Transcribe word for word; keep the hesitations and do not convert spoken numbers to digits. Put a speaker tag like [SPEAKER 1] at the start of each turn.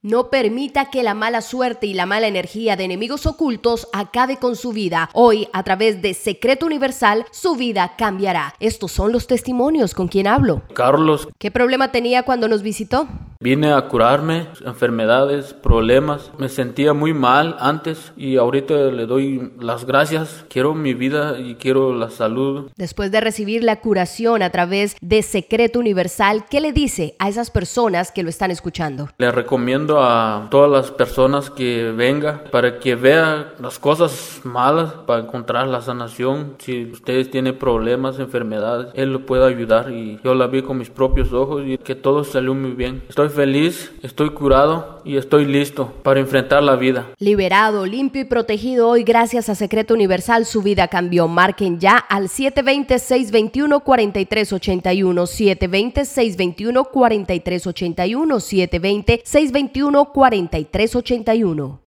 [SPEAKER 1] No permita que la mala suerte y la mala energía de enemigos ocultos acabe con su vida. Hoy, a través de Secreto Universal, su vida cambiará. Estos son los testimonios. ¿Con quién hablo?
[SPEAKER 2] Carlos.
[SPEAKER 1] ¿Qué problema tenía cuando nos visitó?
[SPEAKER 2] Vine a curarme, enfermedades, problemas. Me sentía muy mal antes y ahorita le doy las gracias. Quiero mi vida y quiero la salud.
[SPEAKER 1] Después de recibir la curación a través de Secreto Universal, ¿qué le dice a esas personas que lo están escuchando?
[SPEAKER 2] Le recomiendo a todas las personas que vengan para que vean las cosas malas para encontrar la sanación. Si ustedes tienen problemas, enfermedades, él lo puede ayudar y yo la vi con mis propios ojos y que todo salió muy bien. Estoy feliz, estoy curado y estoy listo para enfrentar la vida.
[SPEAKER 1] Liberado, limpio y protegido hoy gracias a Secreto Universal, su vida cambió. Marquen ya al siete dos cero, seis dos uno, cuatro tres ocho uno, siete dos cero, seis dos uno, cuatro tres ocho uno, siete dos cero, seis dos uno, cuatro tres ocho uno.